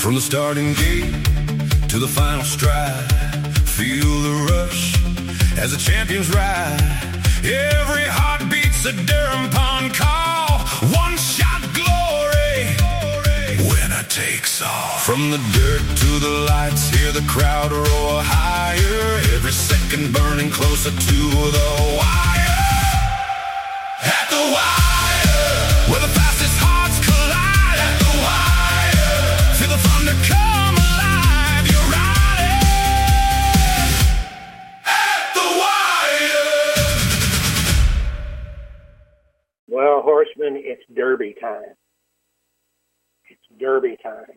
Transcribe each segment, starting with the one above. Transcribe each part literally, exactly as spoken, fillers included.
From the starting gate to the final stride, feel the rush as the champions ride. Every heartbeat's a Durham Pond call. One shot glory, winner takes all. From the dirt to the lights, hear the crowd roar higher. Every second burning closer to the wire. At the wire, where the fastest hearts collide. At the wire, feel the thunder come alive. You're riding at the wire. Well, horsemen, it's Derby time. It's Derby time.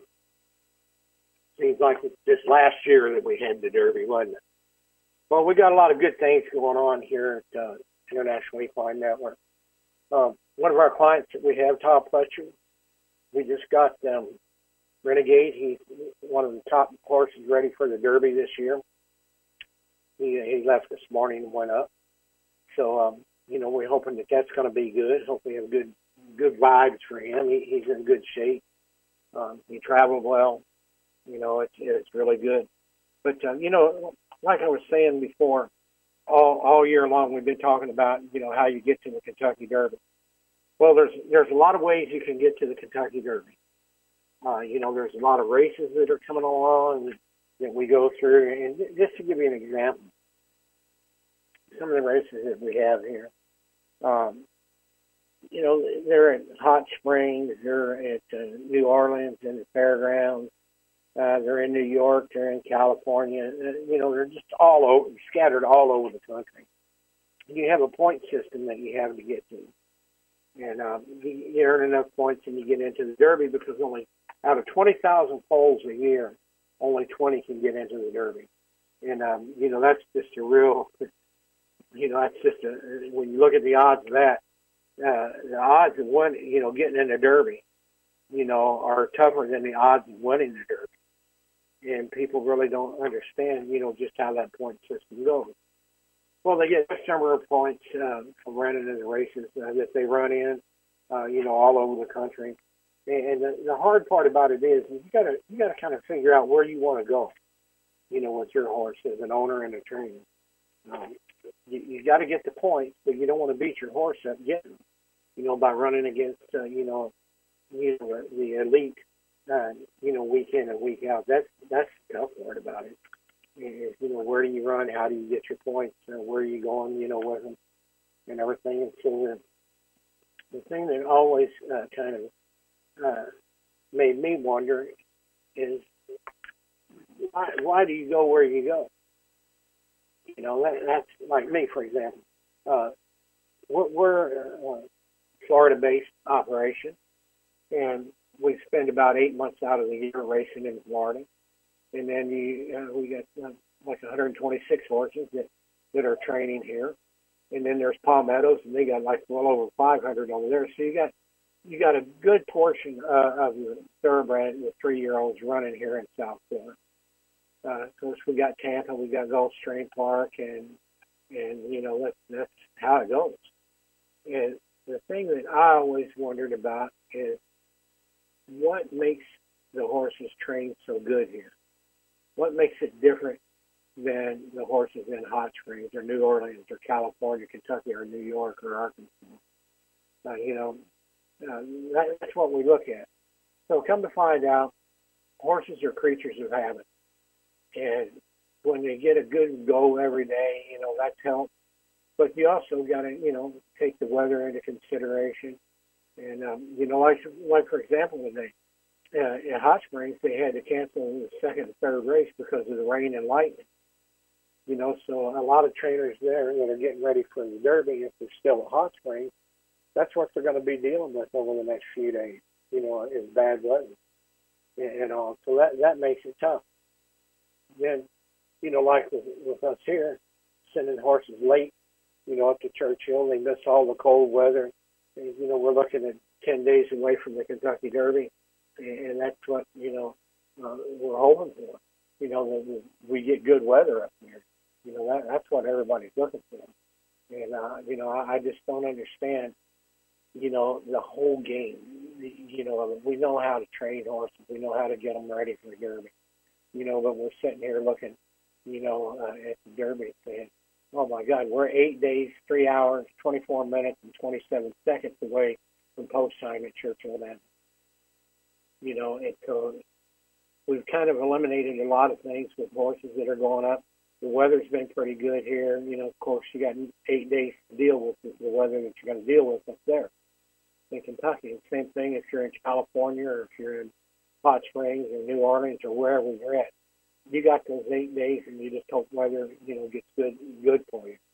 Seems like it's this last year that we had the Derby, wasn't it? Well, we got a lot of good things going on here at uh, International Equine Network. Um, one of our clients that we have, Todd Pletcher, we just got um, Renegade. He's one of the top horses ready for the Derby this year. He, he left this morning and went up. So, um, you know, we're hoping that that's going to be good. Hopefully we have good good vibes for him. He, he's in good shape. Um, he traveled well. You know, it's, it's really good. But, uh, you know, like I was saying before, all all year long we've been talking about, you know, how you get to the Kentucky Derby. Well, there's there's a lot of ways you can get to the Kentucky Derby. Uh, you know, there's a lot of races that are coming along that we go through. And just to give you an example, some of the races that we have here, um, you know, they're at Hot Springs, they're at uh, New Orleans and the Fairgrounds. Uh, they're in New York, they're in California, uh, you know, they're just all over, scattered all over the country. You have a point system that you have to get to. And um, you earn enough points and you get into the Derby because only out of twenty thousand foals a year, only twenty can get into the Derby. And, um, you know, that's just a real, you know, that's just a, when you look at the odds of that, uh, the odds of one, you know, getting in the Derby, you know, are tougher than the odds of winning the Derby. And people really don't understand, you know, just how that point system goes. Well, they get a number of points uh, from running in the races uh, that they run in, uh, you know, all over the country. And the, the hard part about it is, is you got to you got to kind of figure out where you want to go, you know, with your horse as an owner and a trainer. Um, you you got to get the points, but you don't want to beat your horse up getting them, you know, by running against, uh, you know, you know, the elite. Uh, you know, week in and week out. That's that's the tough part about it. Is, you know, where do you run? How do you get your points? Uh, where are you going? You know, with them and everything. And so the the thing that always uh, kind of uh, made me wonder is why why do you go where you go? You know, that, that's like me, for example. Uh, we're, we're a Florida-based operation, and we spend about eight months out of the year racing in Florida. And then you, uh, we got uh, like one hundred twenty-six horses that, that are training here. And then there's Palmettos, and they got like well over five hundred over there. So you got you got a good portion uh, of the thoroughbred, the three-year-olds running here in South Florida. Uh, of course, we got Tampa, we got Gulfstream Park, and, and you know, that's, that's how it goes. And the thing that I always wondered about is, what makes the horses train so good here? What makes it different than the horses in Hot Springs or New Orleans or California, Kentucky or New York or Arkansas? Uh, you know, uh, that, that's what we look at. So come to find out, horses are creatures of habit. And when they get a good go every day, you know, that's helped. But you also got to, you know, take the weather into consideration. And, um, you know, like, like, for example, when they, uh, at Hot Springs, they had to cancel the second and third race because of the rain and lightning. You know, so a lot of trainers there that are getting ready for the Derby, if they're still at Hot Springs, that's what they're going to be dealing with over the next few days, you know, is bad weather and, and all. So that, that makes it tough. Then, you know, like with, with us here, sending horses late, you know, up to Churchill, they miss all the cold weather. You know, we're looking at ten days away from the Kentucky Derby, and that's what, you know, uh, we're hoping for. You know, that we get good weather up here. You know, that, that's what everybody's looking for. And, uh, you know, I, I just don't understand, you know, the whole game. you know, we know how to train horses. We know how to get them ready for the Derby. You know, but we're sitting here looking, you know, uh, at the Derby saying, oh, my God, we're eight days, three hours, twenty-four minutes, and twenty-seven seconds away from post time at Churchill Downs. You know, it, uh, we've kind of eliminated a lot of things with horses that are going up. The weather's been pretty good here. You know, of course, you got eight days to deal with the weather that you're going to deal with up there in Kentucky. And same thing if you're in California or if you're in Hot Springs or New Orleans or wherever you're at. You got those eight days, and you just hope weather, you know, gets good good for you.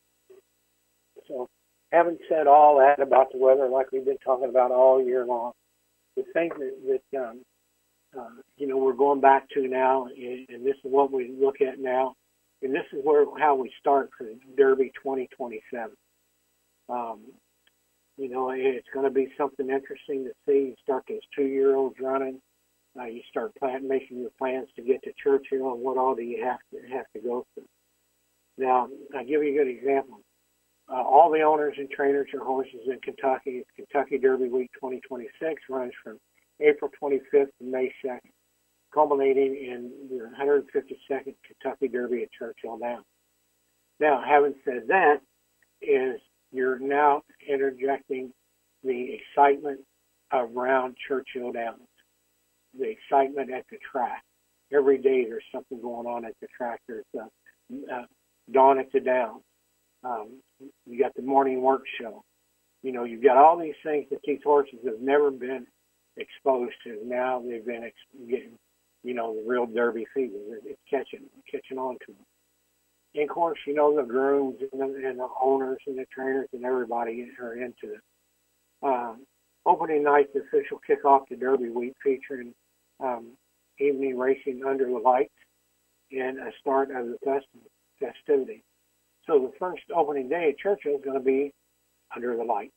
So, having said all that about the weather, like we've been talking about all year long, the thing that, that um, uh, you know, we're going back to now, and, and this is what we look at now, and this is where how we start for Derby twenty twenty-seven. Um, you know, it's going to be something interesting to see. You start those two-year-olds running. Uh, you start plan, making your plans to get to Churchill, and what all do you have to have to go through. Now, I'll give you a good example. Uh, all the owners and trainers of horses in Kentucky, Kentucky Derby Week twenty twenty-six runs from April twenty-fifth to May second, culminating in the one hundred fifty-second Kentucky Derby at Churchill Downs. Now, having said that, is you're now interjecting the excitement around Churchill Downs. The excitement at the track. Every day there's something going on at the track. There's uh, uh, Dawn at the Downs. Um, you got the morning work show. You know, you've got all these things that these horses have never been exposed to. Now they've been ex- getting, you know, the real Derby fever. It's catching, catching on to them. And of course, you know, the grooms and the, and the owners and the trainers and everybody are into it. Um, opening night, the official kickoff to Derby Week featuring Um, evening racing under the lights and a start of the fest- festivity. So the first opening day at Churchill is going to be under the lights.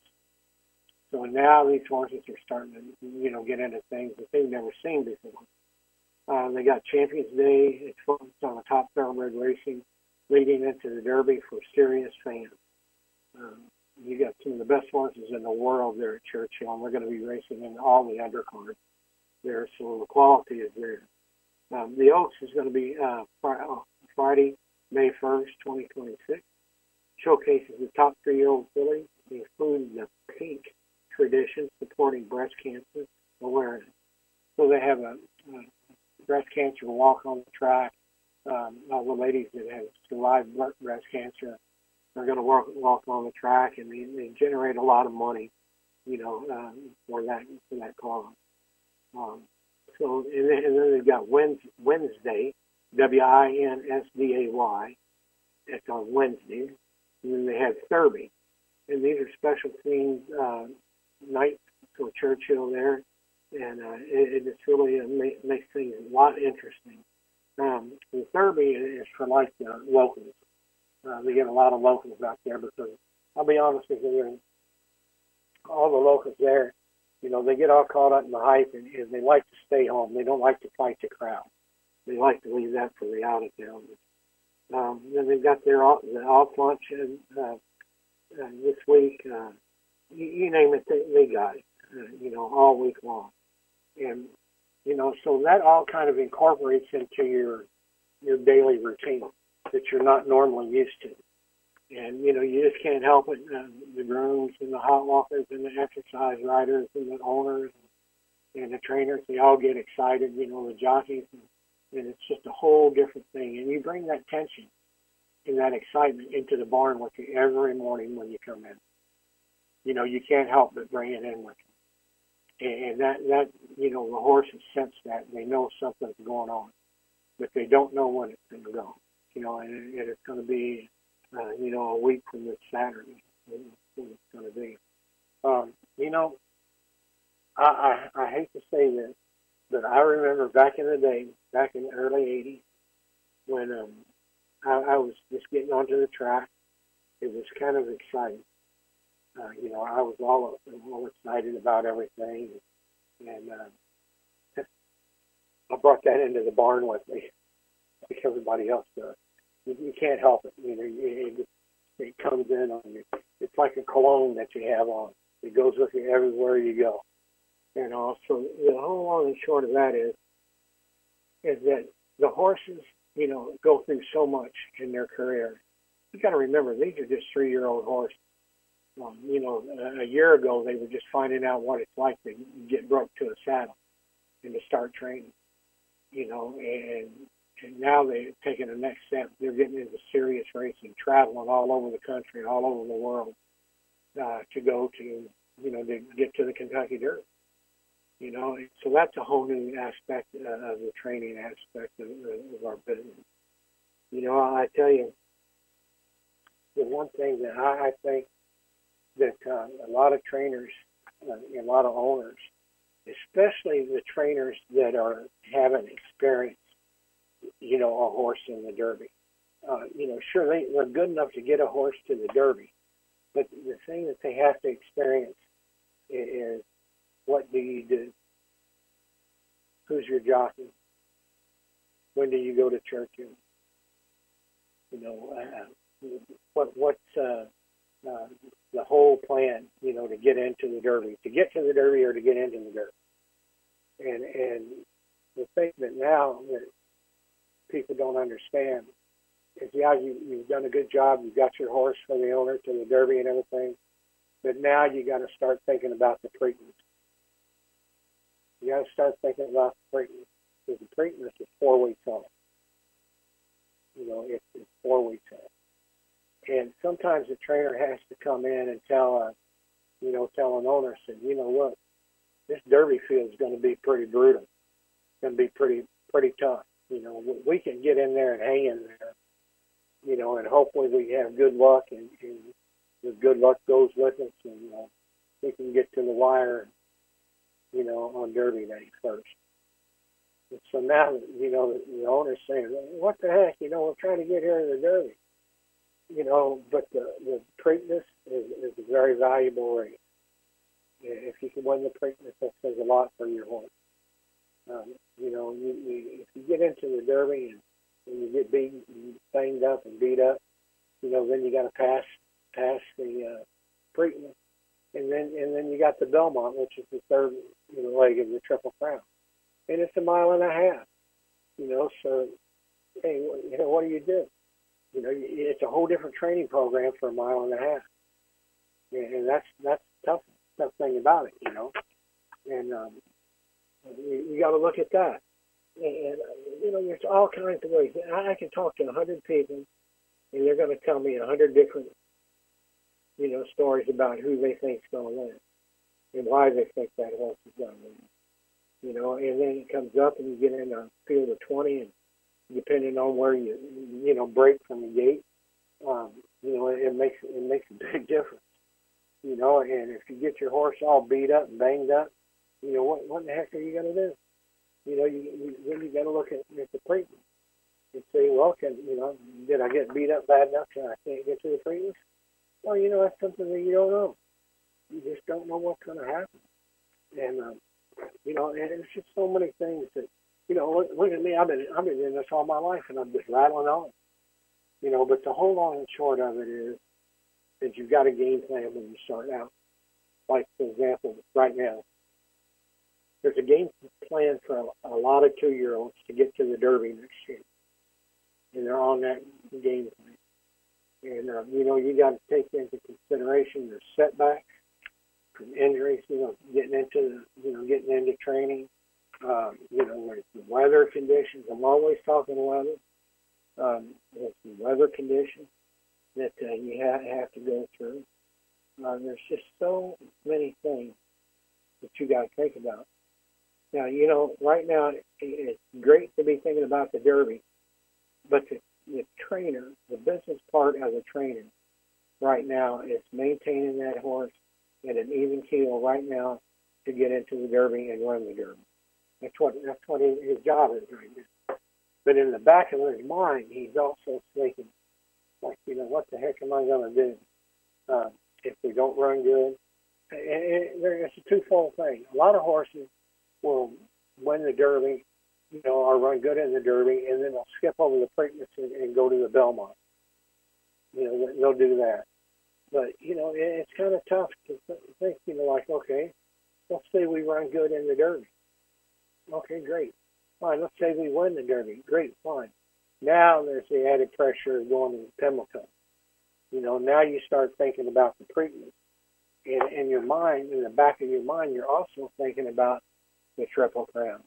So now these horses are starting to, you know, get into things that they've never seen before. Uh, they got Champions Day. It's focused on the top thoroughbred racing leading into the Derby for serious fans. Um, you got some of the best horses in the world there at Churchill, and we're going to be racing in all the undercards there, so the quality is there. Um, the Oaks is going to be uh, Friday, May first, twenty twenty-six. Showcases the top three-year-old fillies, including the Pink Tradition, supporting breast cancer awareness. So they have a, a breast cancer walk on the track. Um, all the ladies that have survived breast cancer are going to walk, walk on the track, and they, they generate a lot of money, you know, um, for that for that cause. Um, so, and then, and then they've got Wednesday, W I N S D A Y. That's on Wednesday. And then they have Derby. And these are special themed uh, nights for Churchill there. And uh, it, it just really uh, make, makes things a lot interesting. Um, the Derby is for like the locals. Uh, they get a lot of locals out there because, I'll be honest with you, all the locals there, you know, they get all caught up in the hype, and, and they like to stay home. They don't like to fight the crowd. They like to leave that for the out-of-towners. Um, then they've got their off, the off lunch and, uh, uh, this week. Uh, you, you name it, they, they got it, uh, you know, all week long. And, you know, so that all kind of incorporates into your your daily routine that you're not normally used to. And, you know, you just can't help it. Uh, the grooms and the hot walkers and the exercise riders and the owners and the trainers, they all get excited, you know, the jockeys. And, and it's just a whole different thing. And you bring that tension and that excitement into the barn with you every morning when you come in. You know, you can't help but bring it in with you. And, and that, that, you know, the horses sense that. They know something's going on. But they don't know when it's going to go. You know, and, and it's going to be... Uh, you know, a week from this Saturday, what it's going to be. Um, you know, I, I I hate to say this, but I remember back in the day, back in the early eighties, when um, I, I was just getting onto the track. It was kind of exciting. Uh, you know, I was all, all excited about everything, and uh, I brought that into the barn with me, like everybody else does. You, you can't help it. You know, it, it, it comes in on you. It's like a cologne that you have on. It goes with you everywhere you go. And also, the whole long and short of that is, is that the horses, you know, go through so much in their career. You got to remember, these are just three-year-old horses. Um, you know, a, a year ago, they were just finding out what it's like to get roped to a saddle and to start training. You know, and, and now they're taking the next step. They're getting into serious racing, traveling all over the country, all over the world, uh, to go to, you know, to get to the Kentucky Derby. You know, so that's a whole new aspect uh, of the training aspect of, of our business. You know, I tell you, the one thing that I, I think that uh, a lot of trainers, uh, a lot of owners, especially the trainers that are haven't experienced, you know, a horse in the Derby. Uh, you know, sure, they, they're good enough to get a horse to the Derby, but the thing that they have to experience is, what do you do? Who's your jockey? When do you go to Churchill? You know, uh, what what's uh, uh, the whole plan? You know, to get into the Derby, to get to the Derby, or to get into the Derby. And and the thing that now that people don't understand is, yeah, you you've done a good job. You got your horse for the owner to the Derby and everything, but now you got to start thinking about the Preakness. You got to start thinking about the Preakness, because the Preakness is four weeks on. You know, it's, it's four weeks on. And sometimes the trainer has to come in and tell a, you know, tell an owner, say, you know, look, this Derby field is going to be pretty brutal. It's going to be pretty, pretty tough. You know, we can get in there and hang in there, you know, and hopefully we have good luck, and, and the good luck goes with us, and uh, we can get to the wire, you know, on Derby day first. And so now, you know, the, the owner's saying, what the heck, you know, we're trying to get here to the Derby. You know, but the, the Preakness is, is a very valuable race. If you can win the Preakness, that says a lot for your horse. Um, you know, you, you, if you get into the Derby and, and you get beaten, banged up and beat up, you know, then you got to pass pass the uh, Preakness. And then and then you got the Belmont, which is the third, you know, leg of the Triple Crown, and it's a mile and a half. You know, so hey, you know, what do you do? You know, it's a whole different training program for a mile and a half, and that's that's the tough tough thing about it. You know, and um, you, you got to look at that. And you know, there's all kinds of ways. I, I can talk to a hundred people, and they're going to tell me a hundred different, you know, stories about who they think is going to win and why they think that horse is going to win. You know, and then it comes up and you get in a field of twenty, and depending on where you, you know, break from the gate, um, you know, it, it makes it makes a big difference. You know, and if you get your horse all beat up and banged up, you know, what what the heck are you going to do? You know, you, you then you got to look at, at the Preakness and say, well, can you know, did I get beat up bad enough that I can't get to the Preakness? Well, you know, that's something that you don't know. You just don't know what's going to happen. And, um, you know, and it's just so many things that, you know, look, look at me. I've been, I've been doing this all my life, and I'm just rattling on. You know, but the whole long and short of it is that you've got a game plan when you start out. Like, for example, right now, there's a game plan for a, a lot of two-year-olds to get to the Derby next year. And they're on that game plan. And, uh, you know, you got to take into consideration the setbacks from injuries, you know, getting into, you know, getting into training, um, you know, with the weather conditions. I'm always talking weather. Um, with the weather conditions that uh, you have, have to go through. Uh, there's just so many things that you got to think about. Now, you know, right now it's great to be thinking about the Derby, but the, the trainer, the business part of the trainer right now is maintaining that horse at an even keel right now to get into the Derby and run the Derby. That's what that's what his, his job is right now. But in the back of his mind, he's also thinking, like, you know, what the heck am I going to do uh, if we don't run good? And, and it's a twofold thing. A lot of horses will win the Derby, you know, or run good in the Derby, and then they'll skip over the Preakness and, and go to the Belmont. You know, they'll do that. But, you know, it's kind of tough to think, you know, like, okay, Let's say we run good in the Derby. Okay, great. Fine. Let's say we win the Derby. Great, fine. Now there's the added pressure of going to Pimlico. You know, now you start thinking about the Preakness. In, in your mind, in the back of your mind, you're also thinking about the Triple Crown.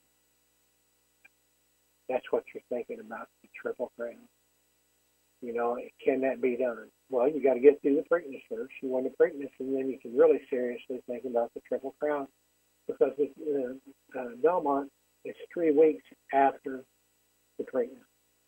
That's what you're thinking about, the Triple Crown. You know, can that be done? Well, you got to get through the Preakness first. You win the Preakness, and then you can really seriously think about the Triple Crown, because with uh, uh, Belmont, it's three weeks after the Preakness.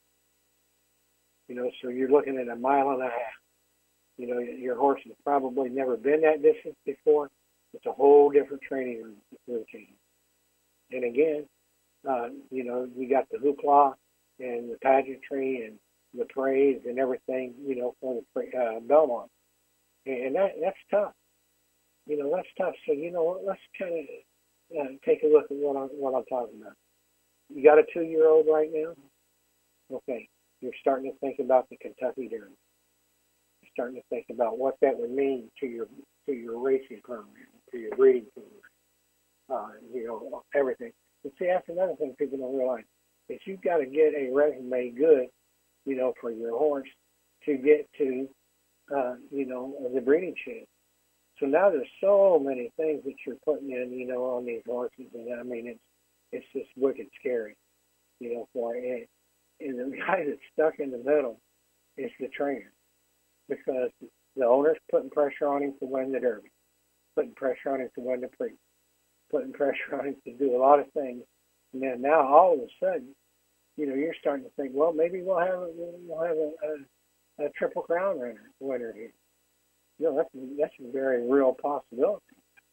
You know, so you're looking at a mile and a half. You know, your horse has probably never been that distance before. It's a whole different training routine. And again, uh, you know, you got the hoopla and the pageantry and the parades and everything, you know, for the uh, Belmont. And that that's tough. You know, that's tough. So, you know, let's kind of uh, take a look at what I'm, what I'm talking about. You got a two-year-old right now? Okay. You're starting to think about the Kentucky Derby. You're starting to think about what that would mean to your to your racing program, to your breeding program, uh, you know, everything. But see, that's another thing people don't realize, is you've got to get a resume good, you know, for your horse to get to, uh, you know, the breeding shed. So now there's so many things that you're putting in, you know, on these horses, and I mean, it's it's just wicked scary, you know, for it. And the guy that's stuck in the middle is the trainer, because the owner's putting pressure on him to win the Derby, putting pressure on him to win the Prix, putting pressure on him to do a lot of things. And then now all of a sudden, you know, you're starting to think, well, maybe we'll have a, we'll have a, a, a Triple Crown winner, winner here. You know, that's, that's a very real possibility.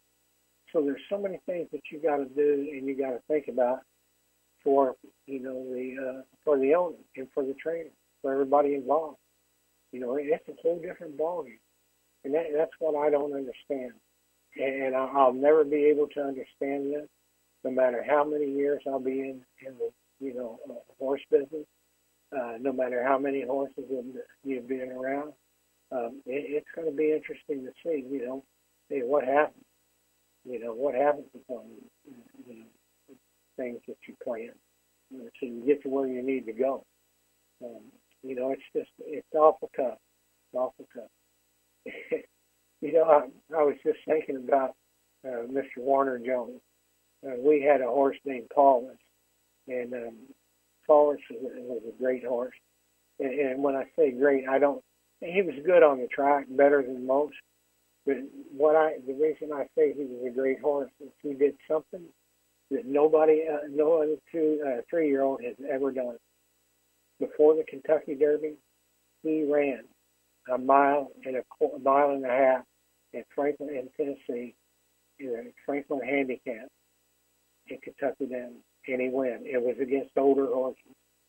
So there's so many things that you got to do and you got to think about for, you know, the uh, for the owner and for the trainer, for everybody involved. You know, it's a whole different ballgame, and that, that's what I don't understand. And I'll, I'll never be able to understand this, no matter how many years I'll be in, in the, you know, uh, horse business, uh, no matter how many horses you've been around. Um, it, it's going to be interesting to see, you know, hey, what happens. You know, what happens upon, you know, things that you plan, you know, so you get to where you need to go. Um, you know, it's just, it's awful tough. It's awful tough. You know, I, I was just thinking about uh, Mister Warner Jones. Uh, we had a horse named Paulus, and um, Paulus was, was a great horse. And, and when I say great, I don't, he was good on the track, better than most. But what I, the reason I say he was a great horse is he did something that nobody, uh, no other two, uh, three-year-old has ever done. Before the Kentucky Derby, he ran a mile and a, a mile and a half in Franklin, in Tennessee, in a Franklin handicap in Kentucky Derby, and he won. It was against older horses.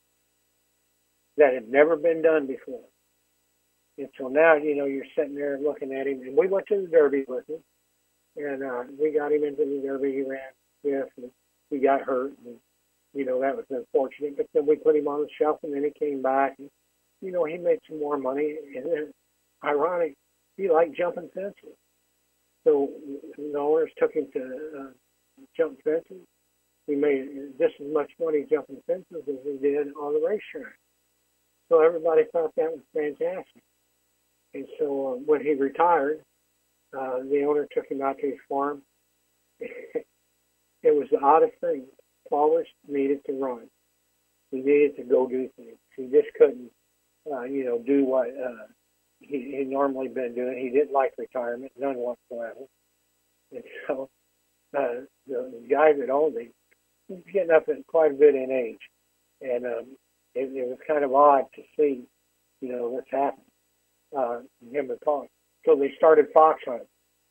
That had never been done before. And so now, you know, you're sitting there looking at him, and we went to the Derby with him, and uh, we got him into the Derby. He ran fifth, and he got hurt, and, you know, that was unfortunate. But then we put him on the shelf, and then he came back, and, you know, he made some more money. And then, ironic, he liked jumping fences. So the owners took him to uh, jump fences. He made just as much money jumping fences as he did on the racetrack. So everybody thought that was fantastic. And so uh, when he retired, uh, the owner took him out to his farm. It was the oddest thing. Paulus needed to run. He needed to go do things. He just couldn't, uh, you know, do what uh, he he normally been doing. He didn't like retirement, none whatsoever. And so uh, the, the guy that owned him, he was getting up at quite a bit in age. And um, it, it was kind of odd to see, you know, what's happened. Uh, him and Paul. So they started fox hunting.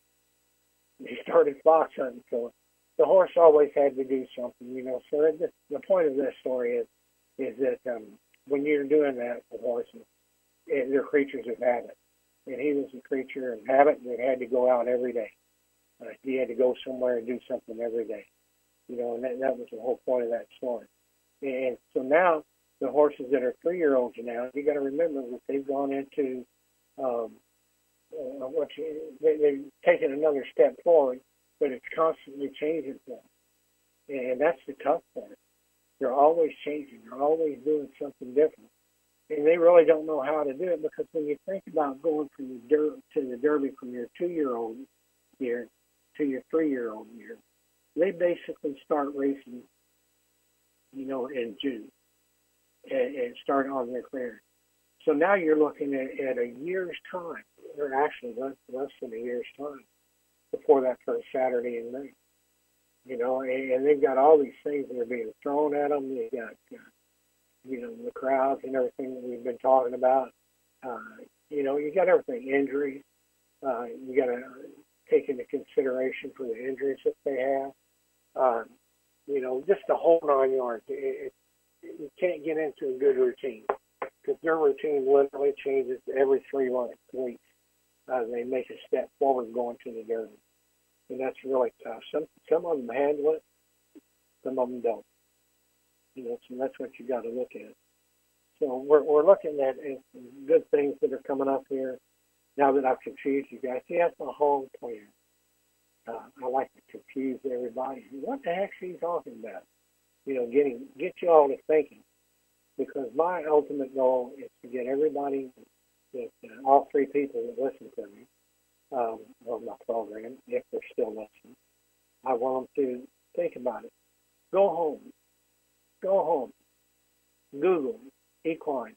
They started fox hunting. So the horse always had to do something, you know. So it, the point of this story is is that um, when you're doing that with horses, it, they're creatures of habit. And he was a creature of habit that had to go out every day. Uh, he had to go somewhere and do something every day. You know, and that, that was the whole point of that story. And so now the horses that are three-year-olds now, you got to remember that they've gone into Um, uh, what you, they, they've taken another step forward but it's constantly changing for them. And that's the tough part. They're always changing. They're always doing something different. And they really don't know how to do it, because when you think about going from the der- to the Derby from your two-year-old year to your three-year-old year, they basically start racing, you know, in June and, and start on their career. So now you're looking at, at a year's time, or actually less, less than a year's time, before that first Saturday in May. You know, and, and they've got all these things that are being thrown at them. They got, uh, you know, the crowds and everything that we've been talking about. Uh, you know, you got everything, injuries. Uh, you got to take into consideration for the injuries that they have. Uh, you know, just the whole nine yards. It, it, you can't get into a good routine, because their routine literally changes every three weeks. Uh, they make a step forward going to the Derby. And that's really tough. Some some of them handle it, some of them don't. You know, so that's what you got to look at. So we're we're looking at, at good things that are coming up here. Now that I've confused you guys, see, that's my whole plan. Uh, I like to confuse everybody. What the heck is he talking about? You know, getting get you all to thinking, because my ultimate goal is to get everybody, that uh, all three people that listen to me, um, on my program, if they're still listening, I want them to think about it. Go home. Go home. Google equine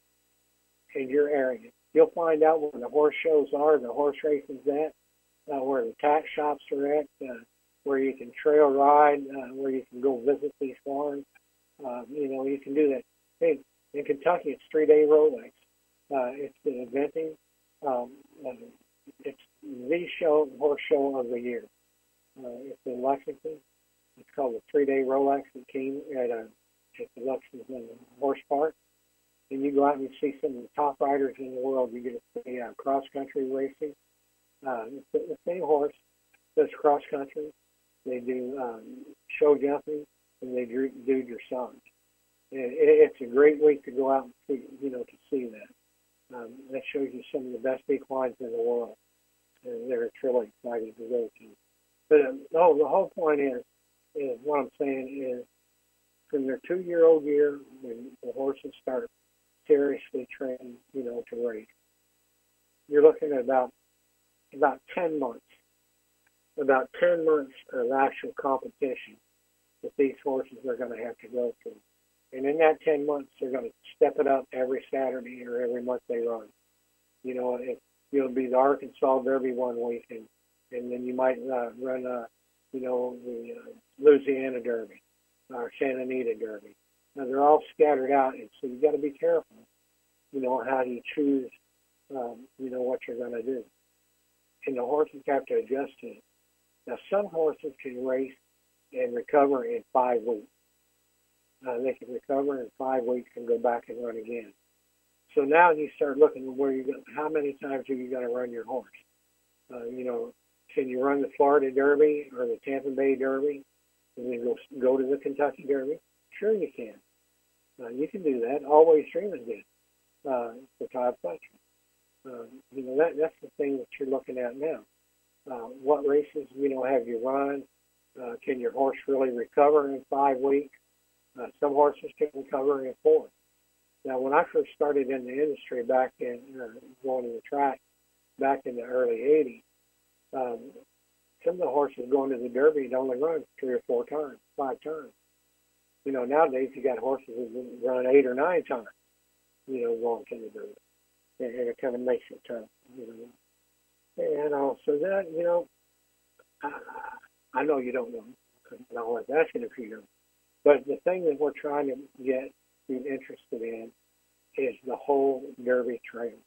in your area. You'll find out where the horse shows are, the horse racing's at, uh, where the tack shops are at, uh, where you can trail ride, uh, where you can go visit these farms. Uh, you know, you can do that. Hey, in Kentucky, it's three-day Rolex. Uh, it's the eventing. Um, uh, it's the show, horse show of the year. Uh, it's in Lexington. It's called the three-day Rolex. It came at, a, at the Lexington Horse Park. And you go out and you see some of the top riders in the world. You get to see uh, cross-country racing. Uh, it's the same horse does cross-country. They do um, show jumping, and they do, do dressage. And it, it's a great week to go out and see, you know, to see that. Um, that shows you some of the best equines in the world. And they're truly exciting to go to. But um, oh, the whole point is, is what I'm saying is, from their two-year-old year, when the horses start seriously trained, you know, to race, you're looking at about about ten months, about ten months of actual competition that these horses are going to have to go through. And in that ten months, they're going to step it up every Saturday or every month they run. You know, it, you'll be the Arkansas Derby one week, and, and then you might uh, run, uh, you know, the uh, Louisiana Derby or Santa Anita Derby. Now, they're all scattered out, and so you've got to be careful, you know, how you choose, um, you know, what you're going to do. And the horses have to adjust to it. Now, some horses can race and recover in five weeks. Uh, they can recover in five weeks and go back and run again. So now you start looking at where you go, how many times are you going to run your horse? Uh, you know, can you run the Florida Derby or the Tampa Bay Derby and then go, go to the Kentucky Derby? Sure you can. Uh, you can do that. Always Dreaming did uh, for Todd Fletcher. Uh, you know, that that's the thing that you're looking at now. Uh, what races, you know, have you run? Uh, can your horse really recover in five weeks? Uh, some horses can recover in four. Now, when I first started in the industry back in, uh, going to the track back in the early eighties, um, some of the horses going to the Derby had only run three or four times, five times. You know, nowadays you got horses that run eight or nine times, you know, going to the Derby. And, and it kind of makes it tough, you know. And also that, you know, I, I know you don't know, because I was asking if you know. But the thing that we're trying to get you interested in is the whole Derby trail,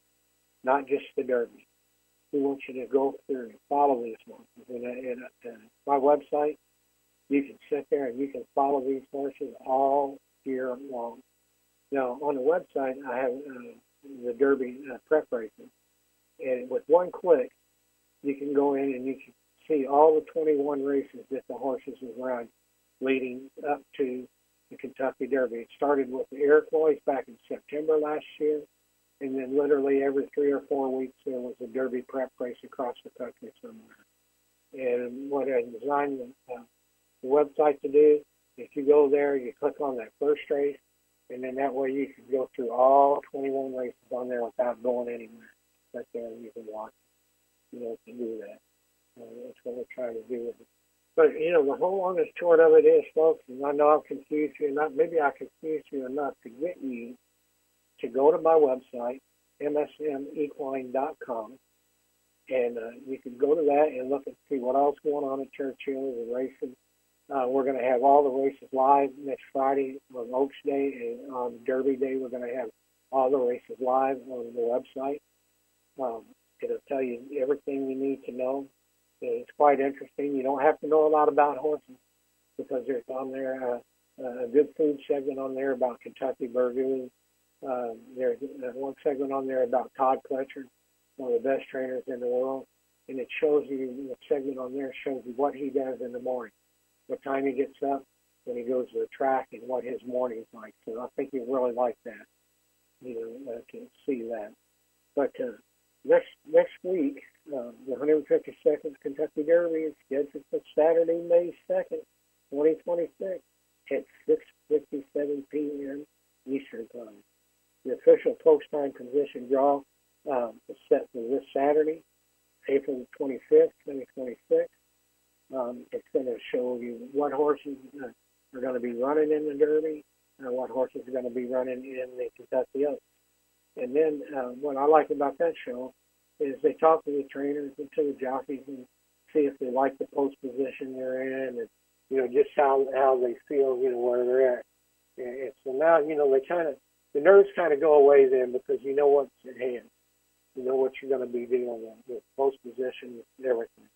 not just the Derby. We want you to go through and follow these horses. And, and, and my website, you can sit there and you can follow these horses all year long. Now, on the website, I have uh, the Derby uh, prep races. And with one click, you can go in and you can see all the twenty-one races that the horses have run leading up to the Kentucky Derby. It started with the Iroquois back in September last year, and then literally every three or four weeks there was a Derby prep race across the country somewhere. And what I designed the, uh, the website to do, if you go there, you click on that first race, and then that way you can go through all twenty-one races on there without going anywhere. Right there, you can watch. You know, to do that. Uh, that's what we're trying to do with it. But, you know, the whole long and short of it is, folks, and I know I've confused you enough, maybe I confused you enough to get you to go to my website, M S M equine dot com, and uh, you can go to that and look and see what else is going on at Churchill, the racing. Uh, we're going to have all the races live next Friday on Oaks Day, and on Derby Day we're going to have all the races live on the website. Um, it'll tell you everything you need to know. It's quite interesting. You don't have to know a lot about horses because there's on there uh, a good food segment on there about Kentucky Burgoo. Uh, there's one segment on there about Todd Pletcher, one of the best trainers in the world, and it shows you, the segment on there shows you what he does in the morning, what time he gets up when he goes to the track, and what his morning's like. So I think you'll really like that, you know, uh, to see that. But uh, next next week, uh, the one hundred fifty-second Kentucky Derby is scheduled for Saturday, May second, twenty twenty-six, at six fifty-seven p.m. Eastern Time. The official post-time position draw um, is set for this Saturday, April twenty-fifth, twenty twenty-six. Um, it's going to show you what horses uh, are going to be running in the Derby and what horses are going to be running in the Kentucky Oaks. And then uh, what I like about that show is they talk to the trainers and to the jockeys and see if they like the post position they're in, and you know just how how they feel, you know where they're at. And so now you know they kind of the nerves kind of go away then because you know what's at hand, you know what you're going to be dealing with, with post position and everything.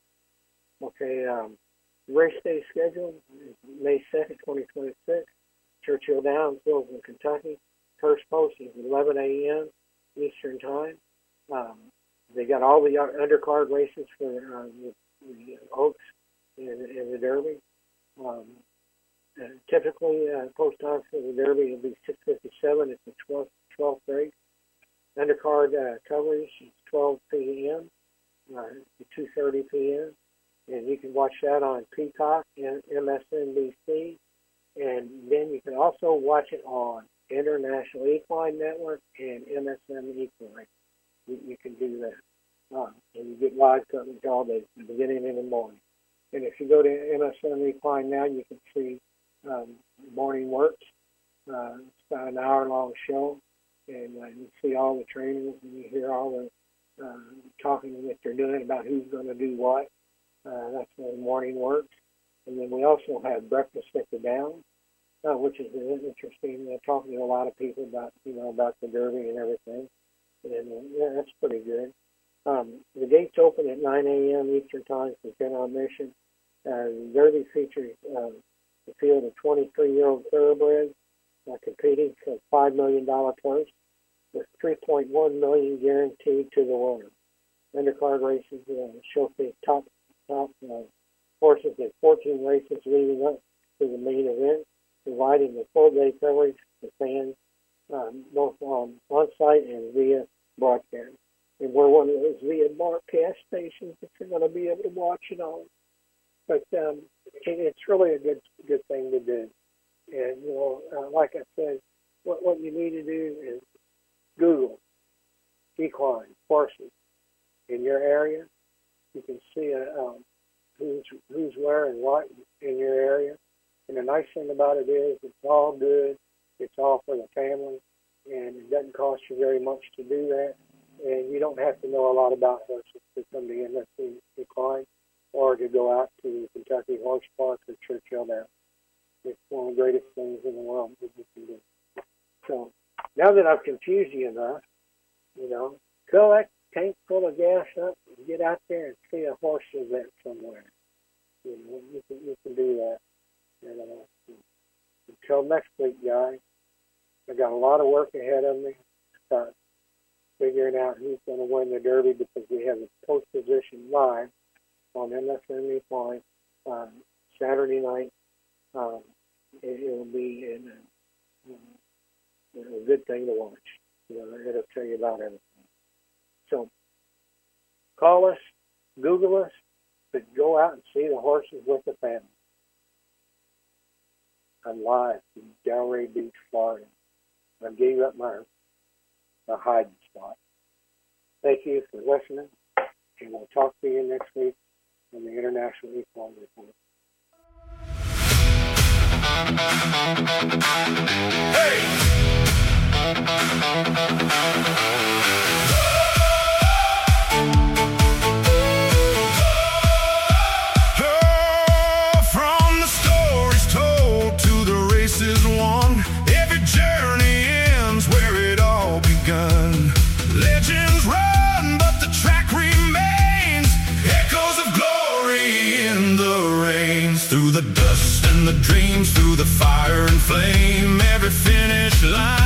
Okay, um, race day schedule is May second, twenty twenty-six, Churchill Downs, Louisville, Kentucky. First post is eleven a.m. Eastern Time. Um, they got all the undercard races for uh, the, the Oaks and, and the Derby. Um, uh, typically, uh, post time for the Derby will be six fifty-seven. It's the twelfth, twelfth race. Undercard uh, coverage is twelve p.m. Uh, to two thirty p.m. And you can watch that on Peacock and M S N B C. And then you can also watch it on International Equine Network and M S M Equine. You, you can do that. Uh, and you get live coverage all day, beginning in the morning. And if you go to M S M Equine now, you can see um, Morning Works. Uh, it's about an hour-long show. And uh, you see all the trainers and you hear all the uh, talking that they're doing about who's going to do what. Uh, that's when Morning Works. And then we also have Breakfast at the Downs. Uh, which is interesting. Uh, talking to a lot of people about, you know, about the Derby and everything, and uh, yeah, that's pretty good. Um, the gates open at nine a.m. Eastern Time for general admission. Uh, the Derby features uh, a field of twenty-three-year-old thoroughbreds uh, competing for a five million dollars purse, with three point one million dollars guaranteed to the winner. Undercard races uh, showcase top top uh, horses in fourteen races leading up to the main event, providing the full-day coverage for fans, um, both on on-site and via broadcast. And we're one of those via broadcast stations that you're going to be able to watch it on. But um, it, it's really a good good thing to do. And, you know, uh, like I said, what, what you need to do is Google equine horses in your area. You can see uh, um, who's, who's where and what in your area. And the nice thing about it is it's all good. It's all for the family, and it doesn't cost you very much to do that. And you don't have to know a lot about horses to come to M S C Equine or to go out to Kentucky Horse Park or Churchill Downs. It's one of the greatest things in the world that you can do. So now that I've confused you enough, you know, fill that tank full of gas up and get out there and see a horse event somewhere. You know, you can, you can do that. And, uh, until next week, guys, I got a lot of work ahead of me. Start figuring out who's going to win the Derby because we have a post position live on M S N Equine um, Saturday night. Um, it, it will be in a, a good thing to watch. You know, it'll tell you about everything. So call us, Google us, but go out and see the horses with the family. I'm live from Delray Beach, Florida. I gave up my, my hiding spot. Thank you for listening, and we'll talk to you next week on the International Equine Report. Hey! From the stories told to the races won, every journey ends where it all begun. Legends run, but the track remains. Echoes of glory in the reins. Through the dust and the dreams, through the fire and flame, every finish line